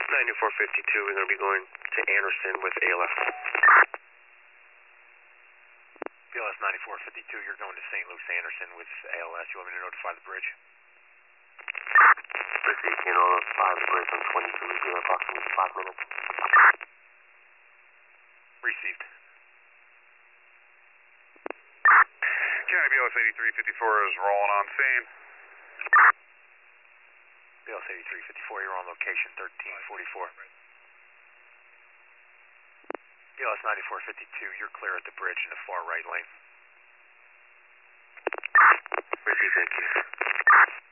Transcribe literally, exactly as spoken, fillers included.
ninety-four fifty-two, we're going to be going to Anderson with A L S. B L S ninety-four fifty-two, you're going to Saint Luke's Anderson with A L S. You want me to notify the bridge? Received, you know, five bridge on twenty-two, here approximately five minutes. Received. County B L S eighty-three fifty-four is rolling on scene. B L S eighty-three fifty-four, you're on location, thirteen forty-four. B L S ninety-four fifty-two, you're clear at the bridge in the far right lane. Received, thank you.